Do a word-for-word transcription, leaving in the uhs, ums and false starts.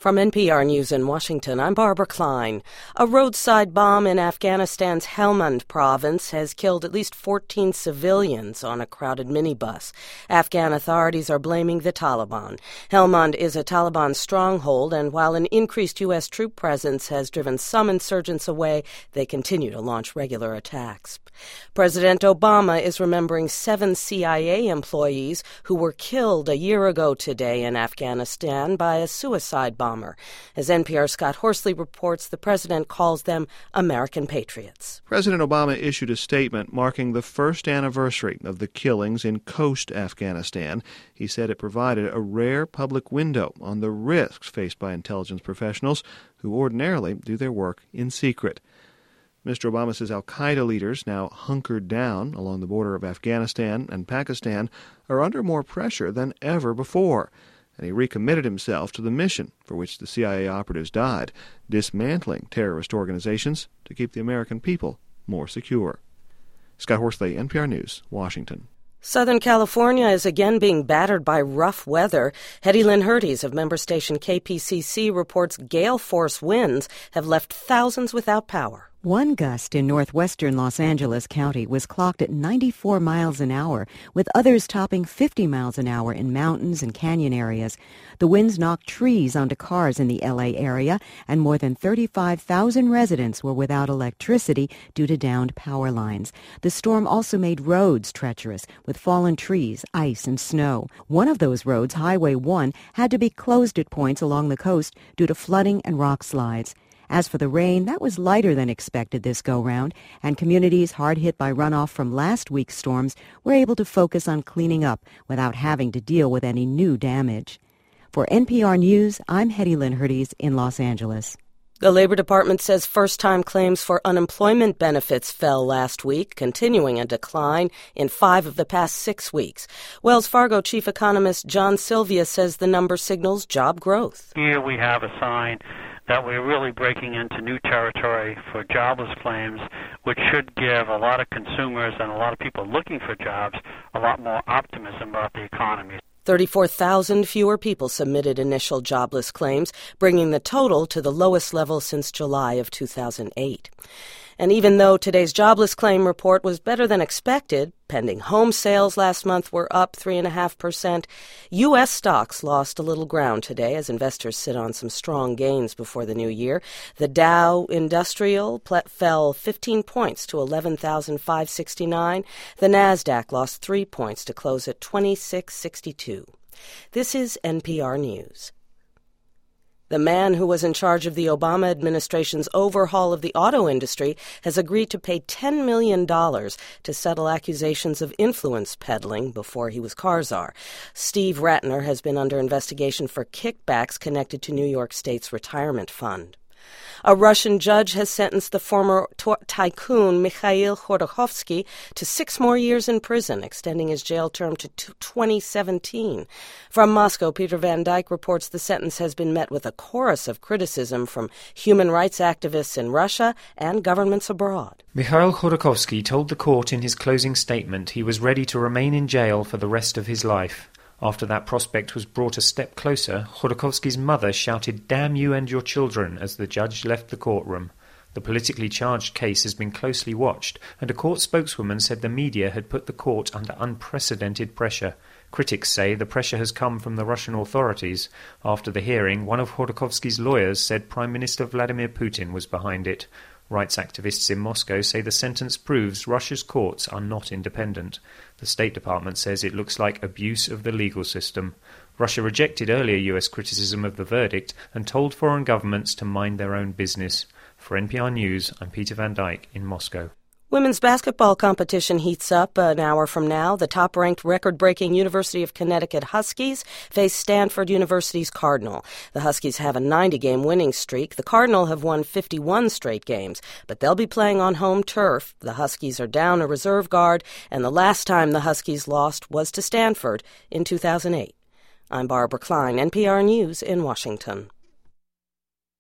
From N P R News in Washington, I'm Barbara Klein. A roadside bomb in Afghanistan's Helmand province has killed at least fourteen civilians on a crowded minibus. Afghan authorities are blaming the Taliban. Helmand is a Taliban stronghold, and while an increased U S troop presence has driven some insurgents away, they continue to launch regular attacks. President Obama is remembering seven C I A employees who were killed a year ago today in Afghanistan by a suicide bomber. As N P R's Scott Horsley reports, the president calls them American patriots. President Obama issued a statement marking the first anniversary of the killings in Khost, Afghanistan. He said it provided a rare public window on the risks faced by intelligence professionals who ordinarily do their work in secret. Mister Obama says al-Qaeda leaders, now hunkered down along the border of Afghanistan and Pakistan, are under more pressure than ever before. And he recommitted himself to the mission for which the C I A operatives died, dismantling terrorist organizations to keep the American people more secure. Scott Horsley, N P R News, Washington. Southern California is again being battered by rough weather. Hetty Lynn Hurties of member station K P C C reports gale force winds have left thousands without power. One gust in northwestern Los Angeles County was clocked at ninety-four miles an hour, with others topping fifty miles an hour in mountains and canyon areas. The winds knocked trees onto cars in the L A area, and more than thirty-five thousand residents were without electricity due to downed power lines. The storm also made roads treacherous, with fallen trees, ice, and snow. One of those roads, Highway one, had to be closed at points along the coast due to flooding and rock slides. As for the rain, that was lighter than expected this go-round, and communities hard hit by runoff from last week's storms were able to focus on cleaning up without having to deal with any new damage. For N P R News, I'm Hetty Lynn Hurties in Los Angeles. The Labor Department says first-time claims for unemployment benefits fell last week, continuing a decline in five of the past six weeks. Wells Fargo chief economist John Sylvia says the number signals job growth. Here we have a sign that we're really breaking into new territory for jobless claims, which should give a lot of consumers and a lot of people looking for jobs a lot more optimism about the economy. thirty-four thousand fewer people submitted initial jobless claims, bringing the total to the lowest level since July of two thousand eight. And even though today's jobless claim report was better than expected, pending home sales last month were up three point five percent, U S stocks lost a little ground today as investors sit on some strong gains before the new year. The Dow Industrial fell fifteen points to eleven thousand five hundred sixty-nine. The NASDAQ lost three points to close at twenty-six sixty-two. This is N P R News. The man who was in charge of the Obama administration's overhaul of the auto industry has agreed to pay ten million dollars to settle accusations of influence peddling before he was car czar. Steve Ratner has been under investigation for kickbacks connected to New York State's retirement fund. A Russian judge has sentenced the former t- tycoon Mikhail Khodorkovsky to six more years in prison, extending his jail term to t- twenty seventeen. From Moscow, Peter Van Dyke reports the sentence has been met with a chorus of criticism from human rights activists in Russia and governments abroad. Mikhail Khodorkovsky told the court in his closing statement he was ready to remain in jail for the rest of his life. After that prospect was brought a step closer, Khodorkovsky's mother shouted, "Damn you and your children," as the judge left the courtroom. The politically charged case has been closely watched, and a court spokeswoman said the media had put the court under unprecedented pressure. Critics say the pressure has come from the Russian authorities. After the hearing, one of Khodorkovsky's lawyers said Prime Minister Vladimir Putin was behind it. Rights activists in Moscow say the sentence proves Russia's courts are not independent. The State Department says it looks like abuse of the legal system. Russia rejected earlier U S criticism of the verdict and told foreign governments to mind their own business. For N P R News, I'm Peter Van Dyke in Moscow. Women's basketball competition heats up an hour from now. The top-ranked record-breaking University of Connecticut Huskies face Stanford University's Cardinal. The Huskies have a ninety-game winning streak. The Cardinal have won fifty-one straight games, but they'll be playing on home turf. The Huskies are down a reserve guard, and the last time the Huskies lost was to Stanford in two thousand eight. I'm Barbara Klein, N P R News in Washington.